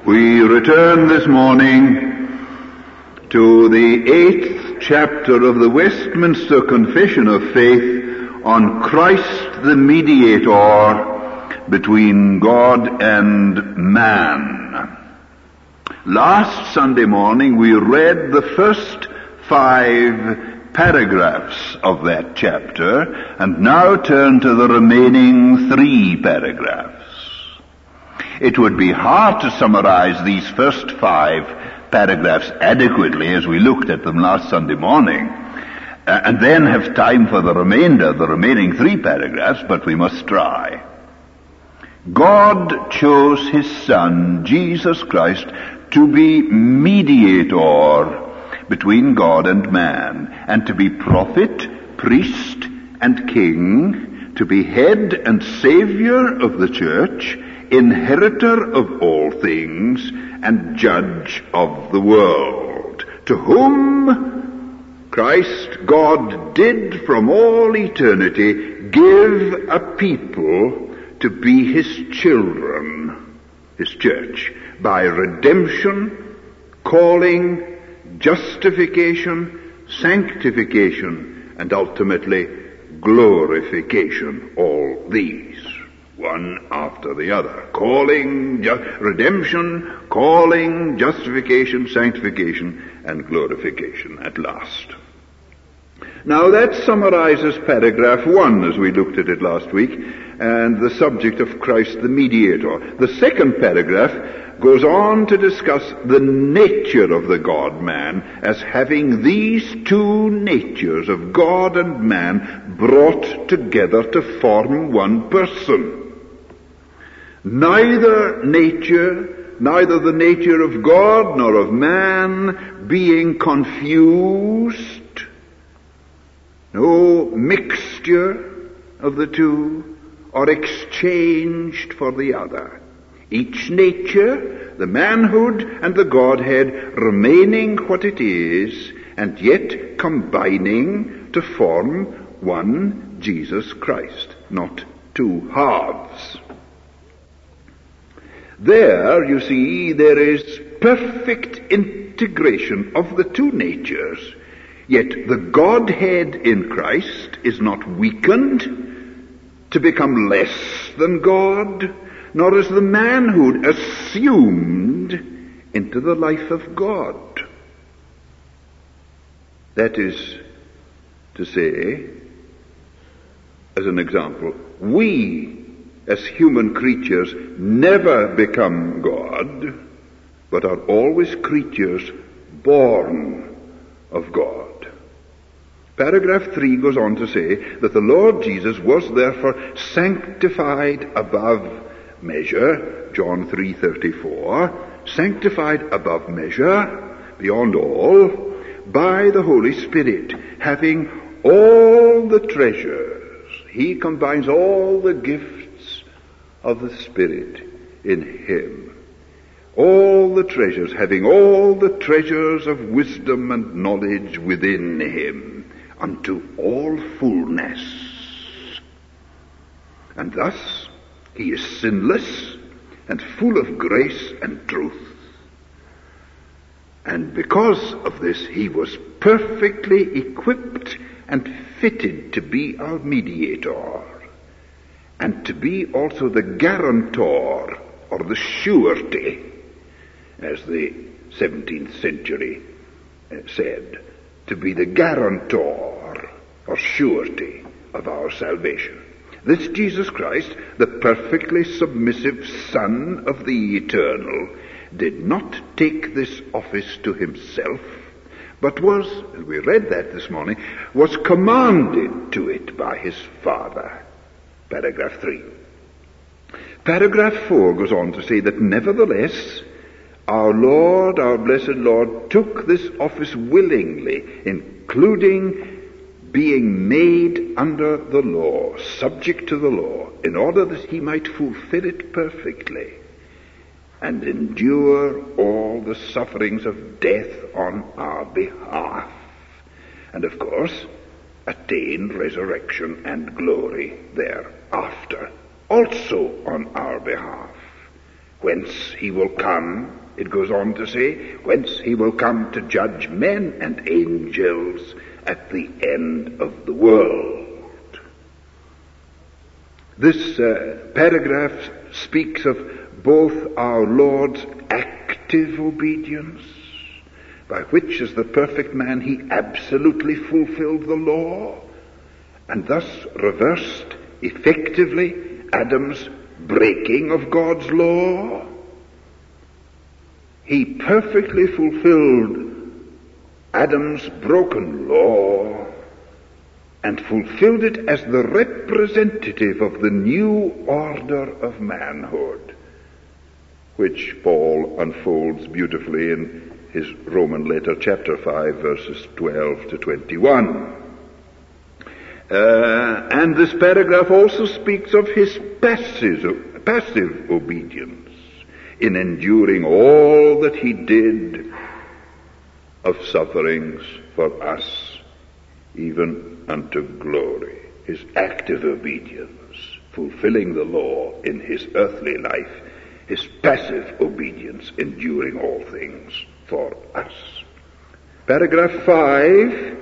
We return this morning to the 8th chapter of the Westminster Confession of Faith on Christ the Mediator between God and man. Last Sunday morning we read the first 5 paragraphs of that chapter and now turn to the remaining 3 paragraphs. It would be hard to summarize these first 5 paragraphs adequately as we looked at them last Sunday morning, and then have time for the remaining 3 paragraphs, but we must try. God chose His Son, Jesus Christ, to be mediator between God and man, and to be prophet, priest, and king, to be head and savior of the church, inheritor of all things, and judge of the world, to whom Christ God did from all eternity give a people to be His children, His church, by redemption, calling, justification, sanctification, and ultimately glorification, all these, one after the other. Redemption, calling, justification, sanctification, and glorification at last. Now that summarizes paragraph 1 as we looked at it last week, and the subject of Christ the Mediator. The second paragraph goes on to discuss the nature of the God-man as having these 2 natures of God and man brought together to form one person. Neither the nature of God nor of man being confused, no mixture of the 2 or exchanged for the other. Each nature, the manhood and the Godhead, remaining what it is, and yet combining to form one Jesus Christ, not 2 halves. There, you see, there is perfect integration of the 2 natures, yet the Godhead in Christ is not weakened to become less than God, nor is the manhood assumed into the life of God. That is to say, as an example, we as human creatures never become God, but are always creatures born of God. Paragraph 3 goes on to say that the Lord Jesus was therefore sanctified above measure, John 3:34, sanctified above measure, beyond all, by the Holy Spirit, having all the treasures. He combines all the gifts of the Spirit in Him. All the treasures, having all the treasures of wisdom and knowledge within Him, unto all fullness. And thus He is sinless and full of grace and truth. And because of this, He was perfectly equipped and fitted to be our mediator, and to be also the guarantor, or the surety, as the 17th century said, to be the guarantor or surety of our salvation. This Jesus Christ, the perfectly submissive Son of the Eternal, did not take this office to Himself, but was, and we read that this morning, was commanded to it by His Father. Paragraph 3. Paragraph 4 goes on to say that nevertheless, our Lord, our blessed Lord, took this office willingly, including being made under the law, subject to the law, in order that He might fulfill it perfectly and endure all the sufferings of death on our behalf. And of course, attain resurrection and glory thereafter, also on our behalf. whence he will come, it goes on to say, whence he will come to judge men and angels at the end of the world. This paragraph speaks of both our Lord's active obedience, by which as the perfect man he absolutely fulfilled the law, and thus reversed effectively Adam's breaking of God's law. He perfectly fulfilled Adam's broken law and fulfilled it as the representative of the new order of manhood, which Paul unfolds beautifully in his Roman letter, chapter 5, verses 12 to 21. And this paragraph also speaks of his passive obedience in enduring all that he did of sufferings for us, even unto glory. His active obedience, fulfilling the law in his earthly life, his passive obedience, enduring all things for us. Paragraph 5,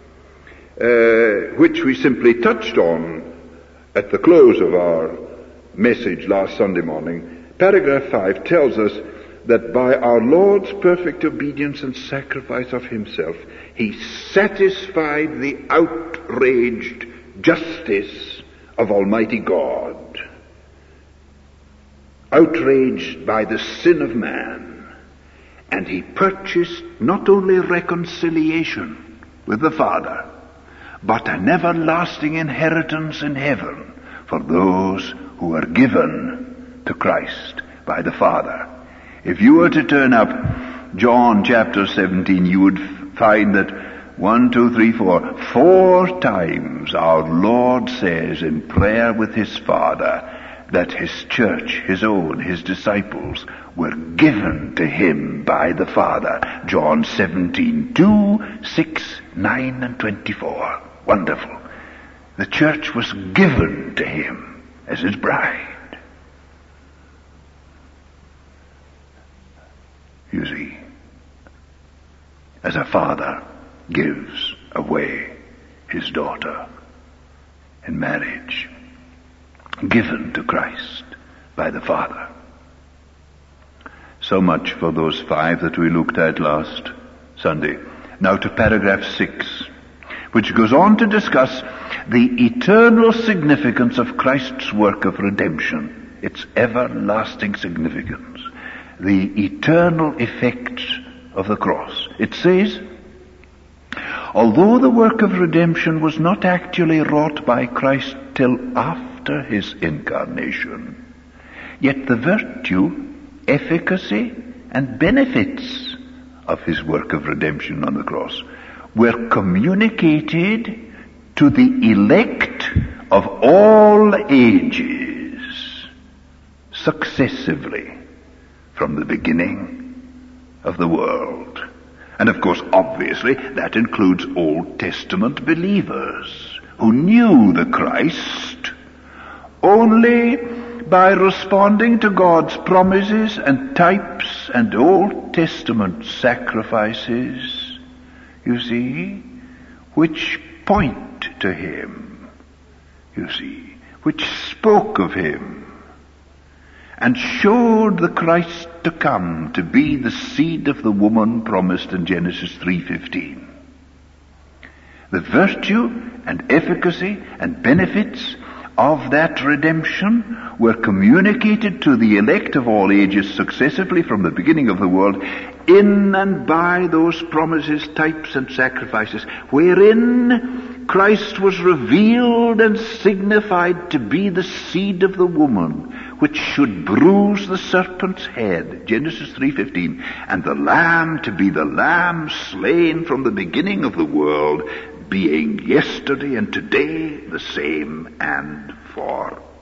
which we simply touched on at the close of our message last Sunday morning, paragraph 5 tells us that by our Lord's perfect obedience and sacrifice of himself, he satisfied the outraged justice of Almighty God, outraged by the sin of man, and he purchased not only reconciliation with the Father, but an everlasting inheritance in heaven for those who are given to Christ by the Father. If you were to turn up John chapter 17, you would find that 4 times our Lord says in prayer with his Father that his church, his own, his disciples, were given to him by the Father. John 17, 2, 6, 9, and 24. Wonderful. The church was given to him as his bride. You see, as a father gives away his daughter in marriage, given to Christ by the Father. So much for those 5 that we looked at last Sunday. Now to paragraph 6, which goes on to discuss the eternal significance of Christ's work of redemption, its everlasting significance, the eternal effects of the cross. It says, although the work of redemption was not actually wrought by Christ till after his incarnation, yet the virtue, efficacy, and benefits of his work of redemption on the cross were communicated to the elect of all ages successively from the beginning of the world. And of course, obviously, that includes Old Testament believers who knew the Christ only by responding to God's promises and types and Old Testament sacrifices, you see, which point to him, you see, which spoke of him and showed the Christ to come to be the seed of the woman promised in Genesis 3:15. The virtue and efficacy and benefits of that redemption were communicated to the elect of all ages successively from the beginning of the world in and by those promises, types, and sacrifices, wherein Christ was revealed and signified to be the seed of the woman, which should bruise the serpent's head, Genesis 3:15, and the Lamb to be the Lamb slain from the beginning of the world, being yesterday and today the same and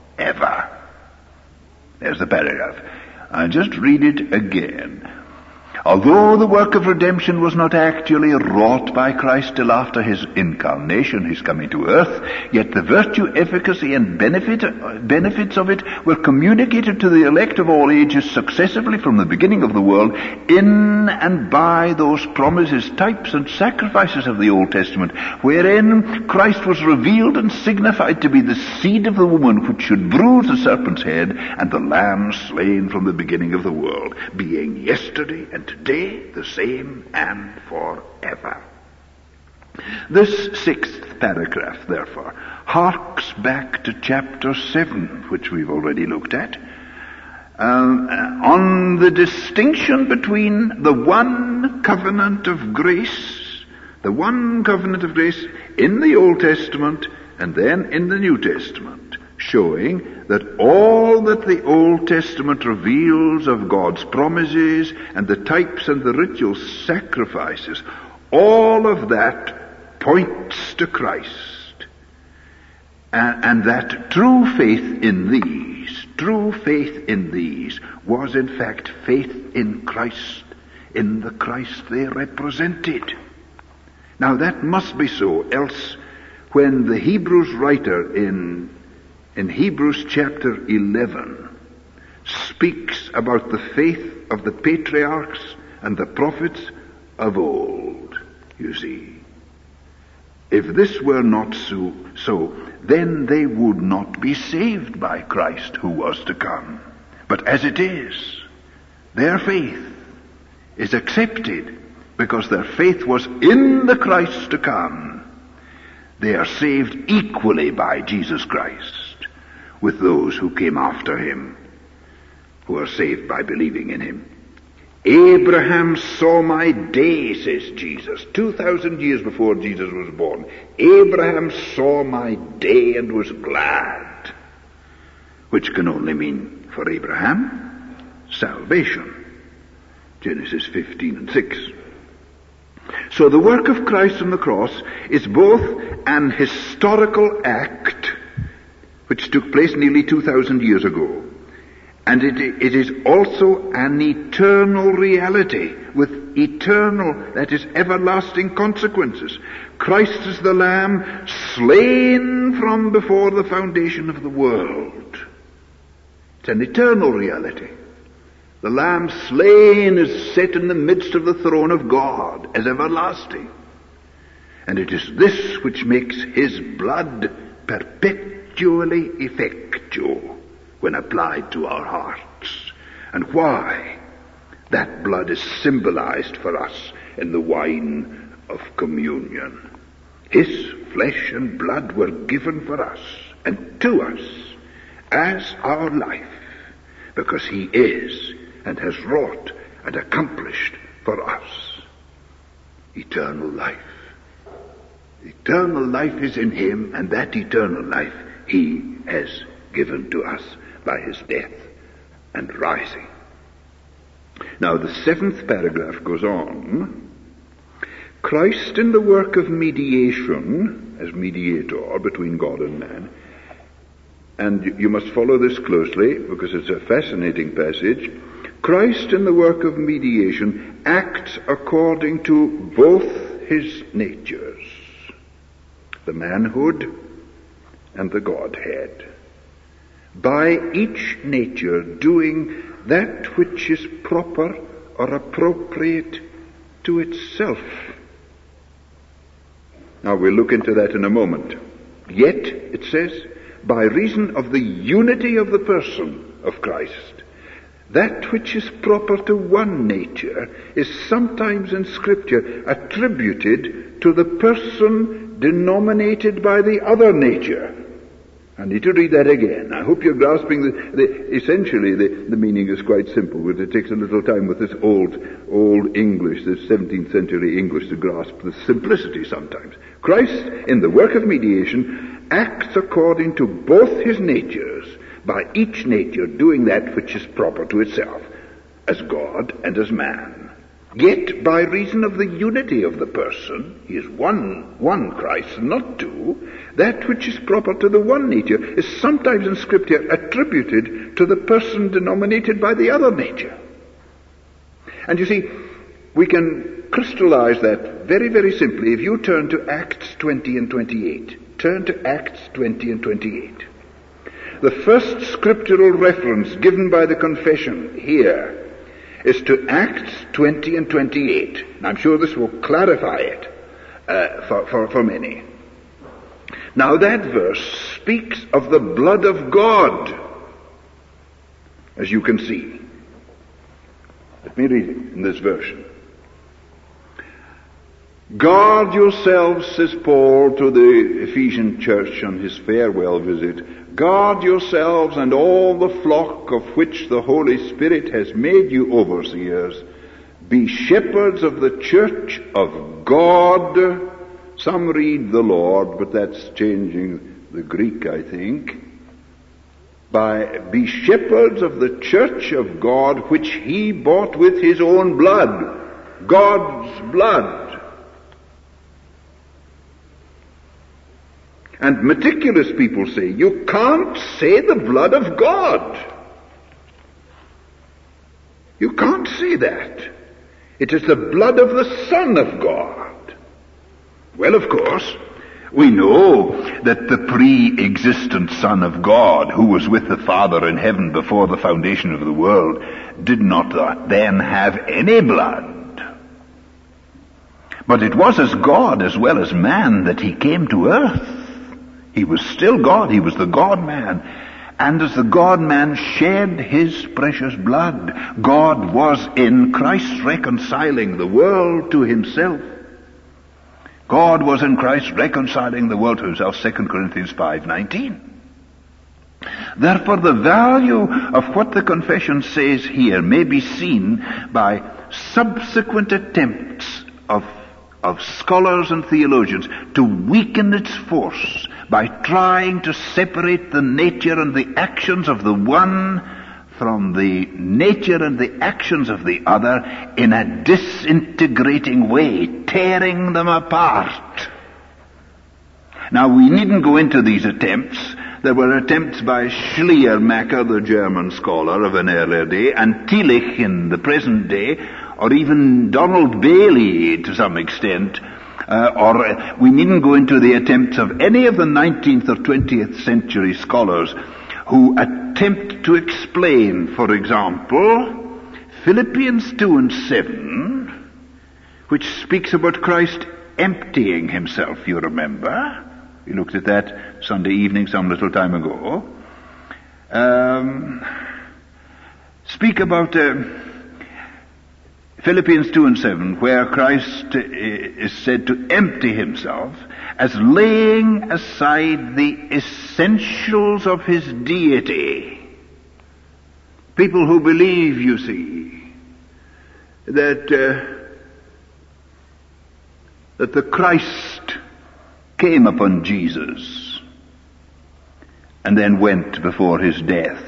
forever. There's the paragraph. I'll just read it again. Although the work of redemption was not actually wrought by Christ till after his incarnation, his coming to earth, yet the virtue, efficacy, and benefits of it were communicated to the elect of all ages successively from the beginning of the world in and by those promises, types, and sacrifices of the Old Testament, wherein Christ was revealed and signified to be the seed of the woman which should bruise the serpent's head, and the Lamb slain from the beginning of the world, being yesterday and today the same and forever. This sixth paragraph, therefore, harks back to chapter 7, which we've already looked at, on the distinction between the one covenant of grace in the Old Testament and then in the New Testament, showing that all that the Old Testament reveals of God's promises and the types and the ritual sacrifices, all of that points to Christ. And that true faith in these was in fact faith in Christ, in the Christ they represented. Now that must be so, else when the Hebrews writer in Hebrews chapter 11 speaks about the faith of the patriarchs and the prophets of old, you see, if this were not so, then they would not be saved by Christ who was to come. But as it is, their faith is accepted because their faith was in the Christ to come. They are saved equally by Jesus Christ with those who came after him, who are saved by believing in him. Abraham saw my day, says Jesus, 2,000 years before Jesus was born. Abraham saw my day and was glad, which can only mean for Abraham salvation. Genesis 15:6. So the work of Christ on the cross is both an historical act which took place nearly 2,000 years ago, and it is also an eternal reality with eternal, that is, everlasting consequences. Christ is the Lamb slain from before the foundation of the world. It's an eternal reality. The Lamb slain is set in the midst of the throne of God as everlasting. And it is this which makes his blood perpetually effectual when applied to our hearts, and why that blood is symbolized for us in the wine of communion. His flesh and blood were given for us and to us as our life, because he is and has wrought and accomplished for us eternal life. Eternal life is in him, and that eternal life he has given to us by his death and rising. Now the 7th paragraph goes on. Christ in the work of mediation, as mediator between God and man, and you must follow this closely because it's a fascinating passage. Christ in the work of mediation acts according to both his natures, the manhood and the Godhead, by each nature doing that which is proper or appropriate to itself. Now we'll look into that in a moment. Yet, it says, by reason of the unity of the person of Christ, that which is proper to one nature is sometimes in Scripture attributed to the person denominated by the other nature. I need to read that again. I hope you're grasping essentially the meaning is quite simple, but it takes a little time with this old English, this 17th century English, to grasp the simplicity sometimes. Christ, in the work of mediation, acts according to both his natures, by each nature doing that which is proper to itself, as God and as man. Yet, by reason of the unity of the person, he is one Christ, not two, that which is proper to the one nature is sometimes in Scripture attributed to the person denominated by the other nature. And you see, we can crystallize that very, very simply if you turn to Acts 20 and 28. Turn to Acts 20 and 28. The first scriptural reference given by the confession here is to Acts 20 and 28. And I'm sure this will clarify it for many. Now that verse speaks of the blood of God, as you can see. Let me read it in this version. Guard yourselves, says Paul to the Ephesian church on his farewell visit. Guard yourselves and all the flock of which the Holy Spirit has made you overseers. Be shepherds of the church of God. Some read the Lord, but that's changing the Greek, I think. Be shepherds of the church of God, which he bought with his own blood. God's blood. And meticulous people say, you can't say the blood of God. You can't say that. It is the blood of the Son of God. Well, of course, we know that the pre-existent Son of God, who was with the Father in heaven before the foundation of the world, did not then have any blood. But it was as God as well as man that he came to earth. He was still God. He was the God-man. And as the God-man shed his precious blood, God was in Christ reconciling the world to himself. God was in Christ reconciling the world to himself, 2 Corinthians 5:19. Therefore, the value of what the confession says here may be seen by subsequent attempts of scholars and theologians to weaken its force by trying to separate the nature and the actions of the one from the nature and the actions of the other in a disintegrating way, tearing them apart. Now, we needn't go into these attempts. There were attempts by Schleiermacher, the German scholar of an earlier day, and Tillich in the present day, or even Donald Bailey to some extent, or we needn't go into the attempts of any of the 19th or 20th century scholars who attempt to explain, for example, Philippians 2 and 7, which speaks about Christ emptying himself, you remember. We looked at that Sunday evening some little time ago. Speak about Philippians 2 and 7, where Christ is said to empty himself as laying aside the essentials of his deity. People who believe, you see, that the Christ came upon Jesus and then went before his death.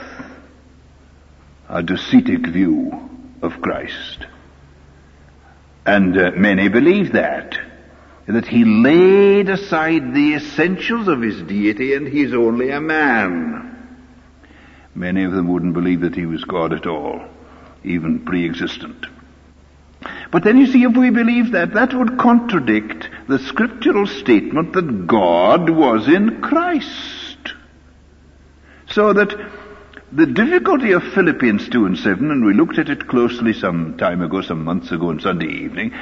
A Docetic view of Christ. And many believe that he laid aside the essentials of his deity and he's only a man. Many of them wouldn't believe that he was God at all, even pre-existent. But then you see, if we believe that, that would contradict the scriptural statement that God was in Christ. So that the difficulty of Philippians 2 and 7, and we looked at it closely some time ago, some months ago on Sunday evening,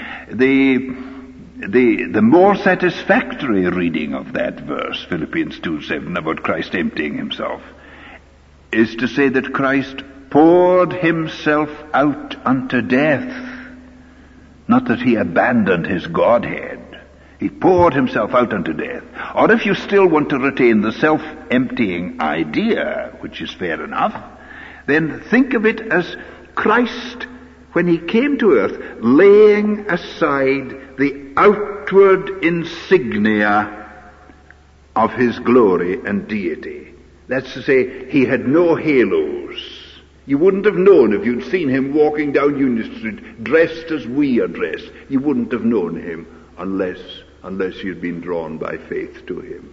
the more satisfactory reading of that verse, Philippians 2 and 7, about Christ emptying himself, is to say that Christ poured himself out unto death. Not that he abandoned his Godhead. He poured himself out unto death. Or if you still want to retain the self-emptying idea, which is fair enough, then think of it as Christ, when he came to earth, laying aside the outward insignia of his glory and deity. That's to say, he had no halos. You wouldn't have known if you'd seen him walking down Union Street dressed as we are dressed. You wouldn't have known him unless you'd been drawn by faith to him.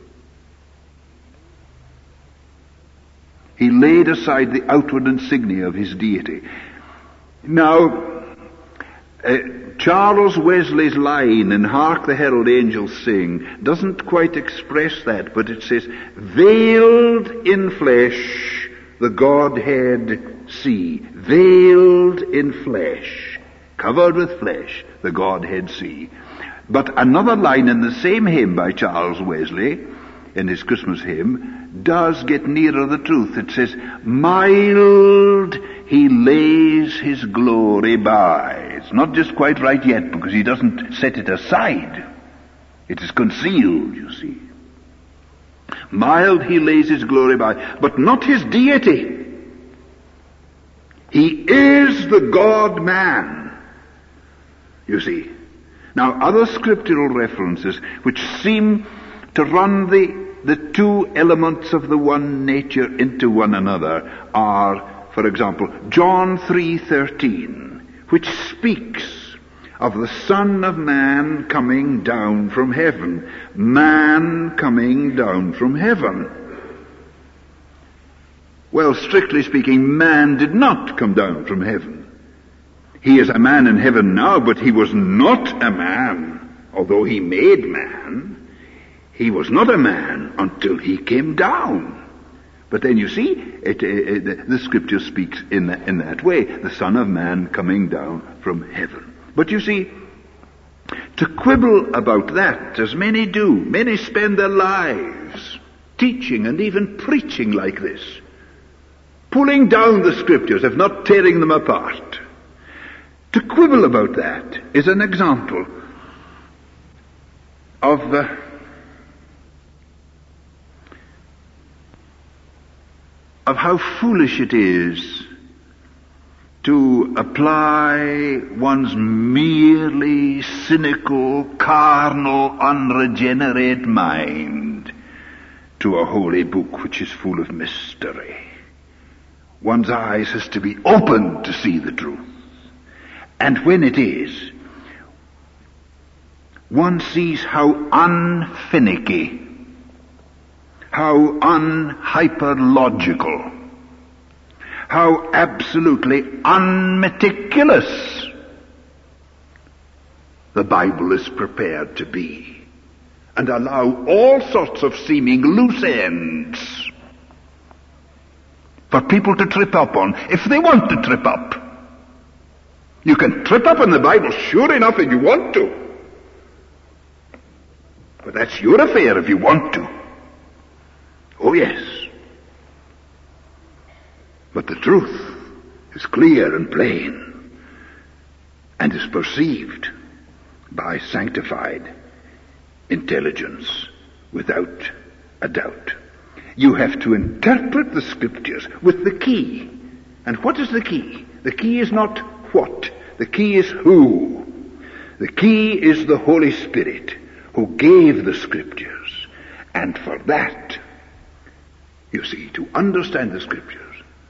He laid aside the outward insignia of his deity. Now, Charles Wesley's line in Hark the Herald Angels Sing doesn't quite express that, but it says, veiled in flesh, the Godhead see. Veiled in flesh, covered with flesh, the Godhead see. But another line in the same hymn by Charles Wesley, in his Christmas hymn, does get nearer the truth. It says, mild he lays his glory by. It's not just quite right yet, because he doesn't set it aside. It is concealed, you see. Mild he lays his glory by, but not his deity. He is the God-man, you see. Now, other scriptural references which seem to run the two elements of the one nature into one another are, for example, John 3:13, which speaks of the Son of Man coming down from heaven. Man coming down from heaven. Well, strictly speaking, man did not come down from heaven. He is a man in heaven now, but he was not a man. Although he made man, he was not a man until he came down. But then you see, the scripture speaks in that way, the Son of Man coming down from heaven. But you see, to quibble about that, as many do, many spend their lives teaching and even preaching like this, pulling down the scriptures, if not tearing them apart. To quibble about that is an example of how foolish it is to apply one's merely cynical, carnal, unregenerate mind to a holy book which is full of mystery. One's eyes has to be opened to see the truth. And when it is, one sees how unfinicky, how unhyperlogical, how absolutely unmeticulous the Bible is prepared to be, and allow all sorts of seeming loose ends for people to trip up on, if they want to trip up. You can trip up in the Bible, sure enough, if you want to. But that's your affair if you want to. Oh yes. But the truth is clear and plain, and is perceived by sanctified intelligence without a doubt. You have to interpret the scriptures with the key. And what is the key? The key is not what. The key is who. The key is the Holy Spirit who gave the scriptures. And for that, you see, to understand the scriptures,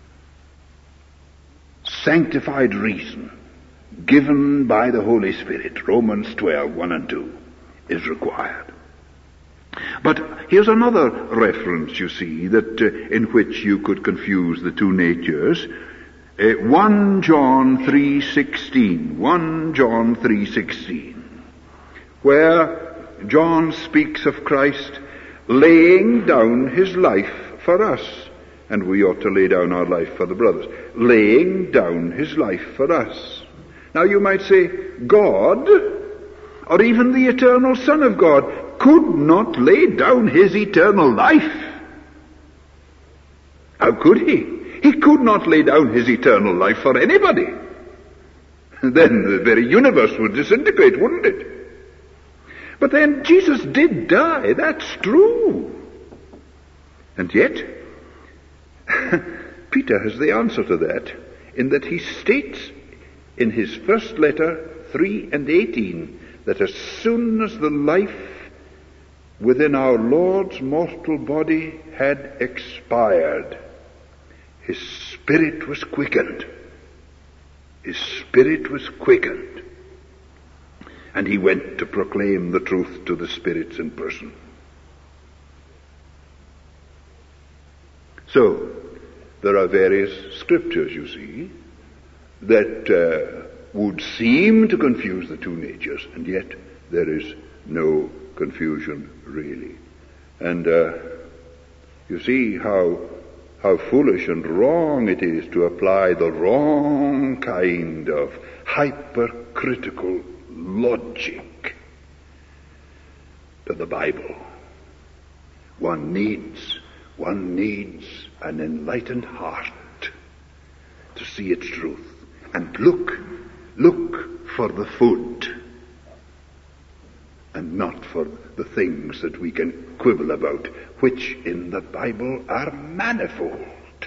sanctified reason given by the Holy Spirit, Romans 12:1 and 2, is required. But here's another reference, you see, that in which you could confuse the two natures. 1 John 3:16, 1 John 3:16, where John speaks of Christ laying down his life for us, and we ought to lay down our life for the brothers. Laying down his life for us. Now you might say, God, or even the eternal Son of God, could not lay down his eternal life. How could he? He could not lay down his eternal life for anybody. Then the very universe would disintegrate, wouldn't it? But then Jesus did die, that's true. And yet, Peter has the answer to that, in that he states in his first letter, 3:18, that as soon as the life within our Lord's mortal body had expired, his spirit was quickened. His spirit was quickened. And he went to proclaim the truth to the spirits in person. So, there are various scriptures, you see, that would seem to confuse the two natures, and yet there is no confusion really. And you see how foolish and wrong it is to apply the wrong kind of hypercritical logic to the Bible. One needs an enlightened heart to see its truth and look for the food and not for the things that we can quibble about, which in the Bible are manifold.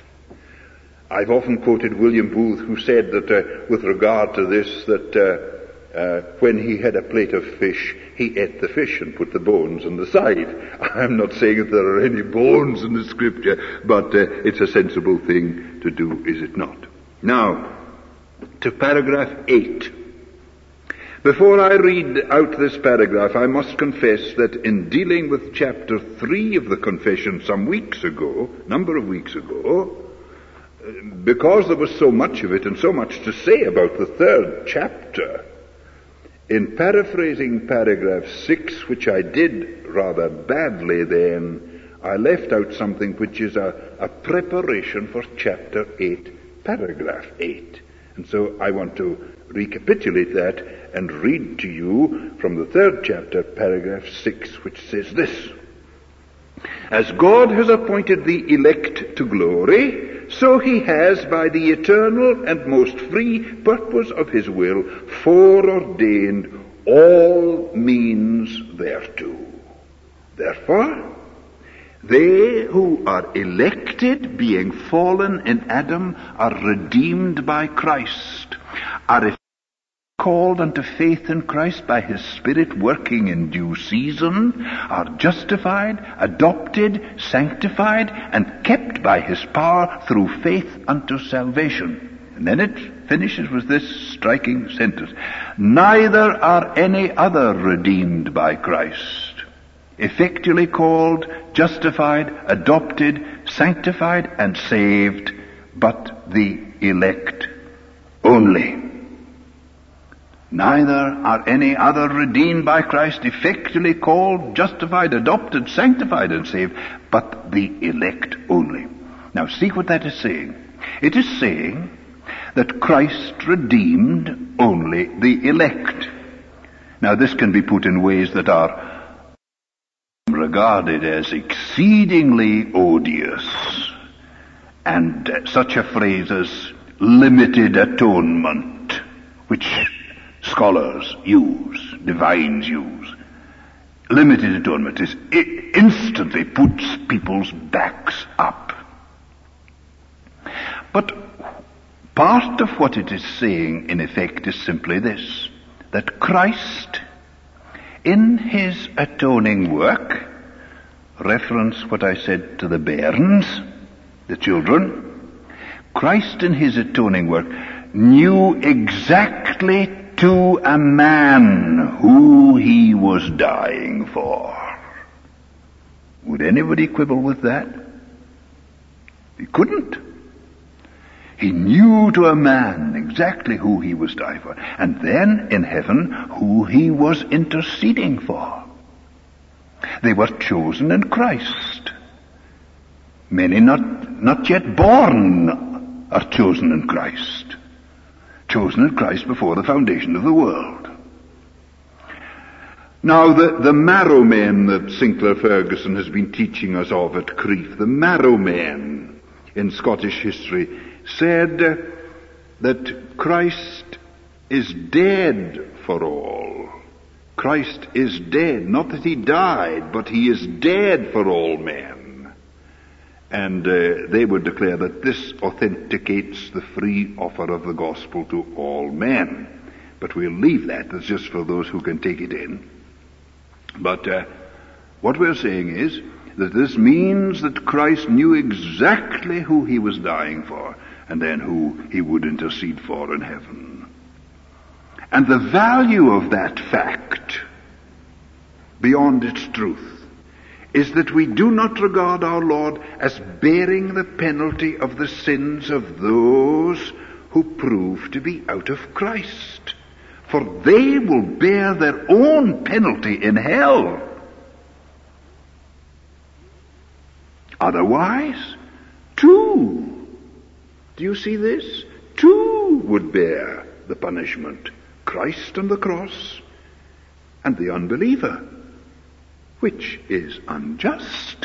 I've often quoted William Booth, who said that with regard to this, that when he had a plate of fish, he ate the fish and put the bones on the side. I'm not saying that there are any bones in the Scripture, but it's a sensible thing to do, is it not? Now, to paragraph 8. Before I read out this paragraph, I must confess that in dealing with chapter 3 of the Confession some number of weeks ago, because there was so much of it and so much to say about the third chapter, in paraphrasing paragraph 6, which I did rather badly then, I left out something which is a preparation for chapter 8, paragraph 8. And so I want to recapitulate that and read to you from the third chapter, paragraph 6, which says this: As God has appointed the elect to glory, so he has, by the eternal and most free purpose of his will, foreordained all means thereto. Therefore, they who are elected, being fallen in Adam, are redeemed by Christ, are called unto faith in Christ by his Spirit working in due season, are justified, adopted, sanctified, and kept by his power through faith unto salvation. And then it finishes with this striking sentence: Neither are any other redeemed by Christ, effectually called, justified, adopted, sanctified, and saved, but the elect only. Neither are any other redeemed by Christ, effectually called, justified, adopted, sanctified, and saved, but the elect only. Now see what that is saying. It is saying that Christ redeemed only the elect. Now this can be put in ways that are regarded as exceedingly odious, and such a phrase as limited atonement, which scholars use, divines use. Limited atonement instantly puts people's backs up. But part of what it is saying, in effect, is simply this: that Christ, in his atoning work, reference what I said to the bairns, the children, Christ in his atoning work knew exactly to a man who he was dying for. Would anybody quibble with that? He couldn't. He knew to a man exactly who he was dying for, and then in heaven who he was interceding for. They were chosen in Christ. Many not yet born are chosen in Christ. Chosen in Christ before the foundation of the world. Now the marrow men that Sinclair Ferguson has been teaching us of at Crieff, the marrow men in Scottish history, said that Christ is dead for all. Christ is dead. Not that he died, but he is dead for all men. And they would declare that this authenticates the free offer of the gospel to all men. But we'll leave that. That's just for those who can take it in. But what we're saying is that this means that Christ knew exactly who he was dying for, and then who he would intercede for in heaven. And the value of that fact, beyond its truth, is that we do not regard our Lord as bearing the penalty of the sins of those who prove to be out of Christ, for they will bear their own penalty in hell. Otherwise, two, do you see this? Two would bear the punishment, Christ on the cross and the unbeliever, which is unjust.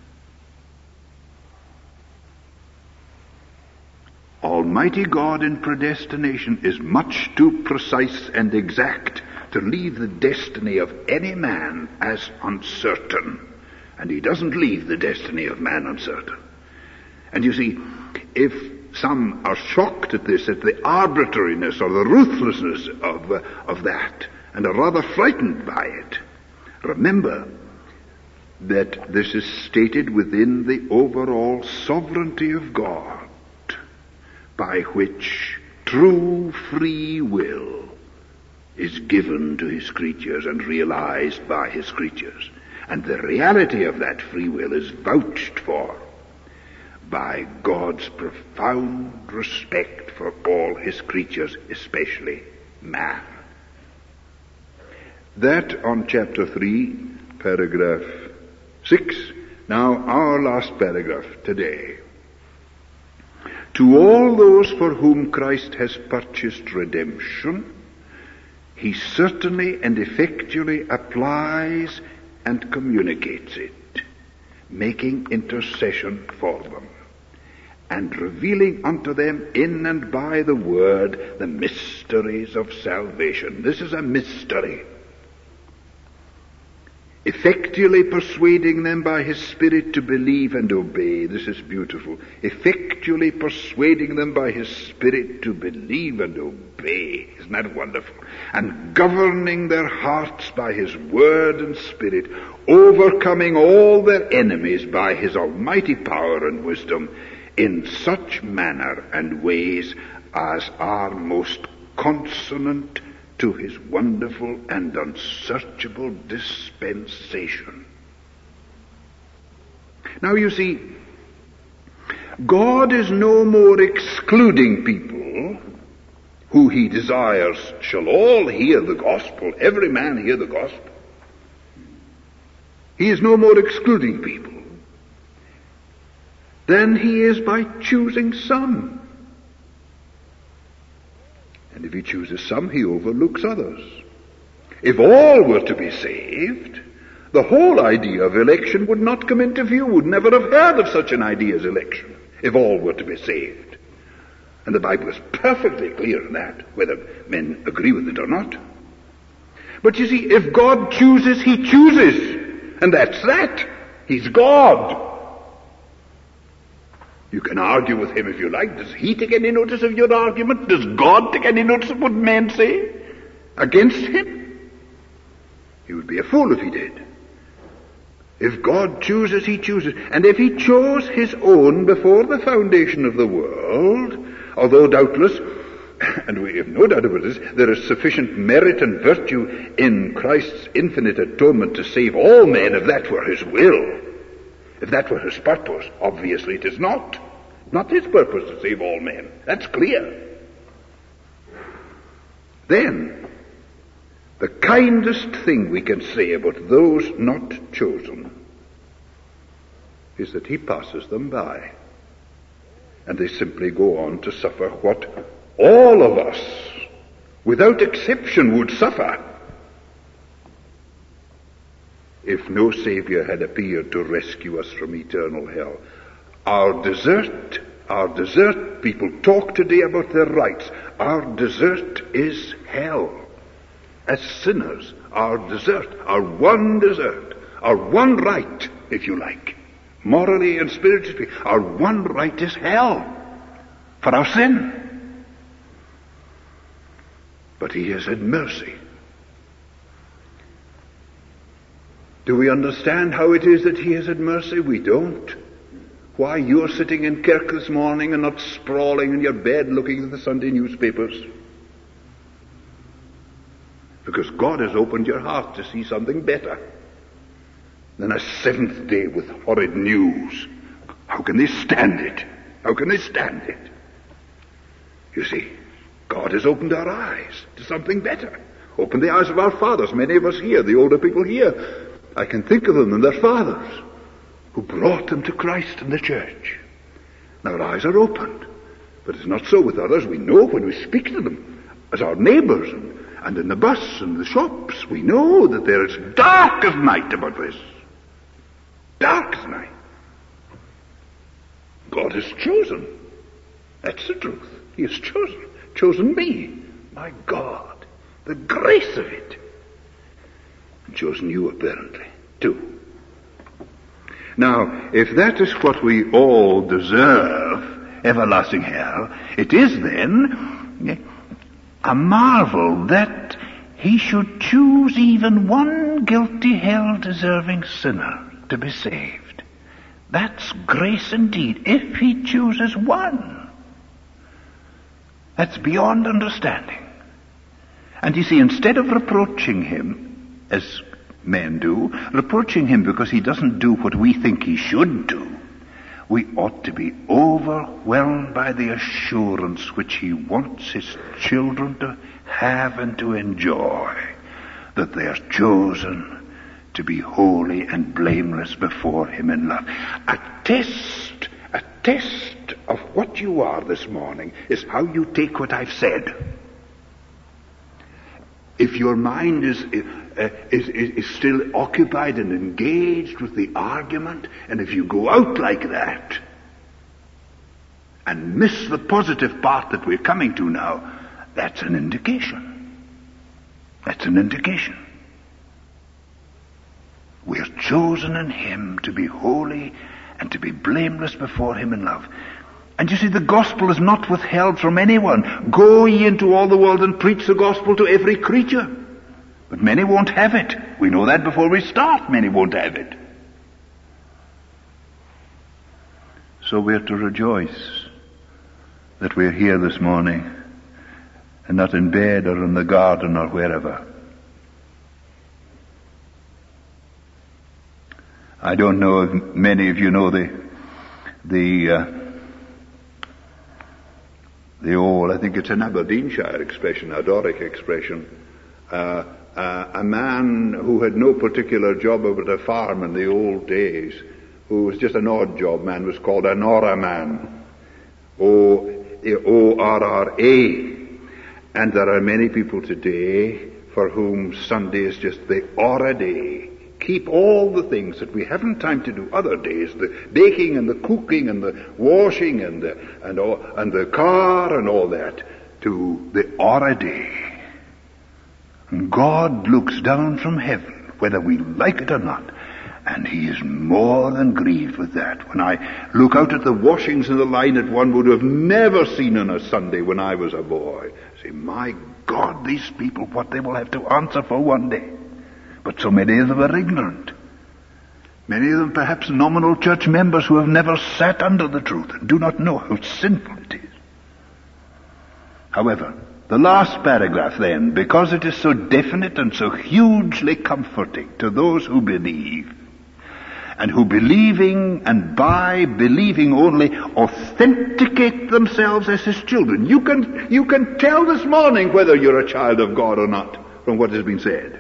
Almighty God in predestination is much too precise and exact to leave the destiny of any man as uncertain. And he doesn't leave the destiny of man uncertain. And you see, if some are shocked at this, at the arbitrariness or the ruthlessness of that, and are rather frightened by it, remember that this is stated within the overall sovereignty of God, by which true free will is given to his creatures and realized by his creatures. And the reality of that free will is vouched for by God's profound respect for all his creatures, especially man. That on chapter 3, paragraph 6. Now our last paragraph today. To all those for whom Christ has purchased redemption, he certainly and effectually applies and communicates it, making intercession for them, and revealing unto them in and by the word the mysteries of salvation. This is a mystery. Effectually persuading them by his Spirit to believe and obey. This is beautiful. Effectually persuading them by his Spirit to believe and obey. Isn't that wonderful? And governing their hearts by his word and Spirit, overcoming all their enemies by his almighty power and wisdom in such manner and ways as are most consonant to his wonderful and unsearchable dispensation. Now you see, God is no more excluding people who he desires shall all hear the gospel, every man hear the gospel. He is no more excluding people than he is by choosing some. And if he chooses some, he overlooks others. If all were to be saved, the whole idea of election would not come into view, would never have heard of such an idea as election, if all were to be saved. And the Bible is perfectly clear in that, whether men agree with it or not. But you see, if God chooses, he chooses. And that's that. He's God. You can argue with him if you like. Does he take any notice of your argument? Does God take any notice of what men say against him? He would be a fool if he did. If God chooses, he chooses. And if he chose his own before the foundation of the world, although doubtless, and we have no doubt about this, there is sufficient merit and virtue in Christ's infinite atonement to save all men if that were his will. If that were his purpose, obviously it is not. Not his purpose to save all men. That's clear. Then, the kindest thing we can say about those not chosen is that he passes them by. And they simply go on to suffer what all of us, without exception, would suffer if no Savior had appeared to rescue us from eternal hell. Our desert, people talk today about their rights. Our desert is hell. As sinners, our one right, if you like, morally and spiritually, our one right is hell for our sin. But he has had mercy. Do we understand how it is that he has had mercy? We don't. Why, you're sitting in kirk this morning and not sprawling in your bed looking at the Sunday newspapers. Because God has opened your heart to see something better than a seventh day with horrid news. How can they stand it? How can they stand it? You see, God has opened our eyes to something better. Opened the eyes of our fathers, many of us here, the older people here. I can think of them and their fathers, who brought them to Christ and the church. Now our eyes are opened. But it's not so with others. We know when we speak to them, as our neighbours and in the bus and the shops, we know that there is dark as night about this. Dark as night. God has chosen. That's the truth. He has chosen me. My God, the grace of it. And chosen you apparently, too. Now, if that is what we all deserve, everlasting hell, it is then a marvel that he should choose even one guilty hell-deserving sinner to be saved. That's grace indeed, if he chooses one. That's beyond understanding. And you see, instead of reproaching him, as men do, reproaching him because he doesn't do what we think he should do, we ought to be overwhelmed by the assurance which he wants his children to have and to enjoy, that they are chosen to be holy and blameless before him in love. A test of what you are this morning is how you take what I've said. If your mind is still occupied and engaged with the argument, and if you go out like that and miss the positive part that we're coming to now, that's an indication. That's an indication. We're chosen in him to be holy and to be blameless before him in love. And you see, the gospel is not withheld from anyone. Go ye into all the world and preach the gospel to every creature. But many won't have it. We know that before we start. Many won't have it. So we're to rejoice that we're here this morning and not in bed or in the garden or wherever. I don't know if many of you know the old, I think it's an Aberdeenshire expression, a Doric expression. A man who had no particular job over at a farm in the old days, who was just an odd job man, was called an Orra man. O-R-R-A. And there are many people today for whom Sunday is just the Orra day. Keep all the things that we haven't time to do other days, the baking and the cooking and the washing and the car and all that, to the Orra day. And God looks down from heaven, whether we like it or not, and he is more than grieved with that. When I look out at the washings in the line that one would have never seen on a Sunday when I was a boy, I say, my God, these people, what they will have to answer for one day. But so many of them are ignorant. Many of them perhaps nominal church members who have never sat under the truth and do not know how sinful it is. However, the last paragraph then, because it is so definite and so hugely comforting to those who believe, and who believing and by believing only authenticate themselves as his children. You can tell this morning whether you're a child of God or not from what has been said.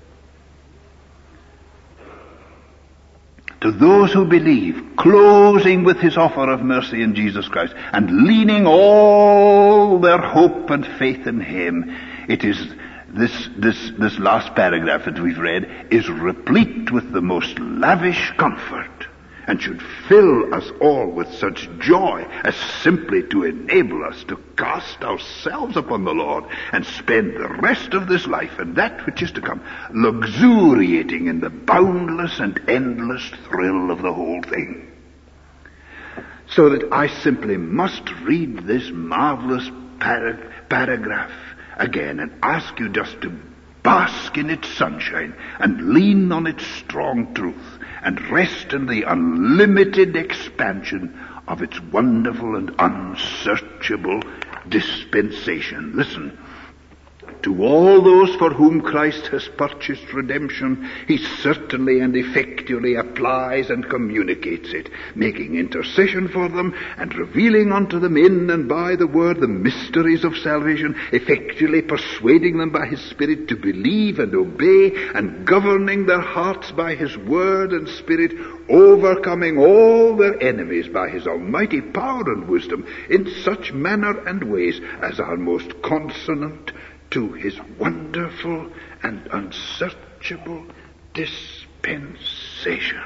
To those who believe, closing with his offer of mercy in Jesus Christ, and leaning all their hope and faith in him, it is this last paragraph that we've read is replete with the most lavish comfort, and should fill us all with such joy as simply to enable us to cast ourselves upon the Lord and spend the rest of this life and that which is to come luxuriating in the boundless and endless thrill of the whole thing. So that I simply must read this marvelous paragraph again and ask you just to bask in its sunshine and lean on its strong truth and rest in the unlimited expansion of its wonderful and unsearchable dispensation. Listen. To all those for whom Christ has purchased redemption, he certainly and effectually applies supplies and communicates it, making intercession for them and revealing unto them in and by the word the mysteries of salvation, effectually persuading them by his Spirit to believe and obey, and governing their hearts by his word and Spirit, overcoming all their enemies by his almighty power and wisdom in such manner and ways as are most consonant to his wonderful and unsearchable dispensation.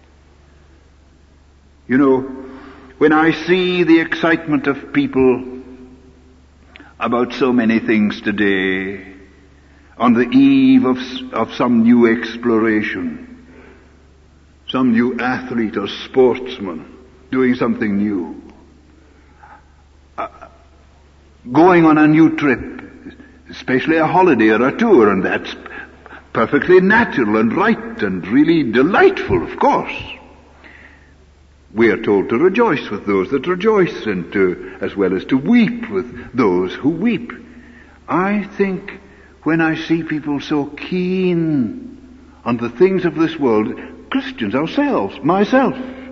You know, when I see the excitement of people about so many things today, on the eve of some new exploration, some new athlete or sportsman doing something new, going on a new trip, especially a holiday or a tour, and that's perfectly natural and right and really delightful, of course. We are told to rejoice with those that rejoice, and as well as to weep with those who weep. I think when I see people so keen on the things of this world, Christians ourselves, myself,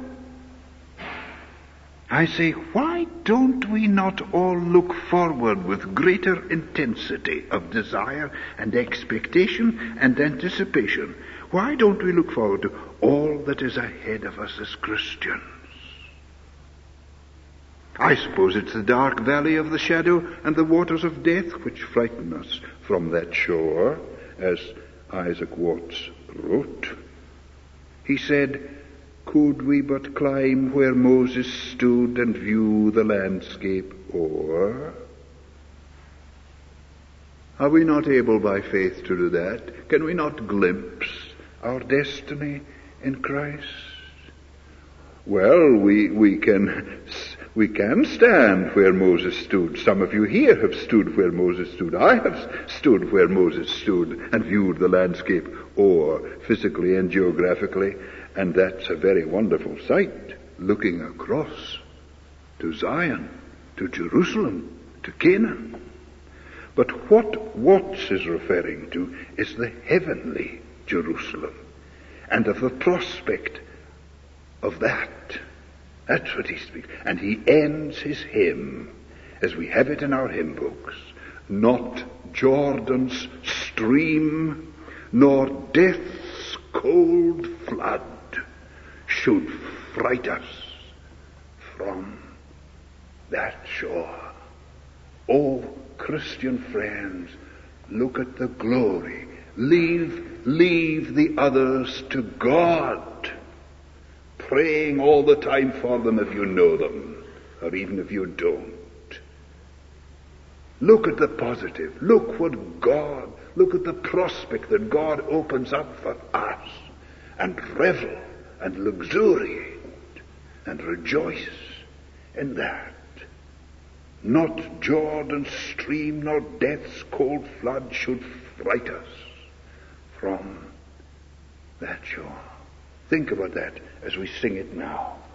I say, why don't we not all look forward with greater intensity of desire and expectation and anticipation? Why don't we look forward to all that is ahead of us as Christians? I suppose it's the dark valley of the shadow and the waters of death which frighten us from that shore, as Isaac Watts wrote. He said, could we but climb where Moses stood and view the landscape o'er? Are we not able by faith to do that? Can we not glimpse our destiny in Christ? Well, we can stand where Moses stood. Some of you here have stood where Moses stood. I have stood where Moses stood and viewed the landscape o'er, physically and geographically. And that's a very wonderful sight, looking across to Zion, to Jerusalem, to Canaan. But what Watts is referring to is the heavenly Jerusalem, and of the prospect of that. That's what he speaks. And he ends his hymn, as we have it in our hymn books, not Jordan's stream, nor death's cold flood should fright us from that shore. Oh, Christian friends, look at the glory. Leave the others to God, praying all the time for them if you know them, or even if you don't. Look at the positive. Look at the prospect that God opens up for us, and revel and luxuriate and rejoice in that. Not Jordan's stream nor death's cold flood should fright us from that shore. Think about that as we sing it now.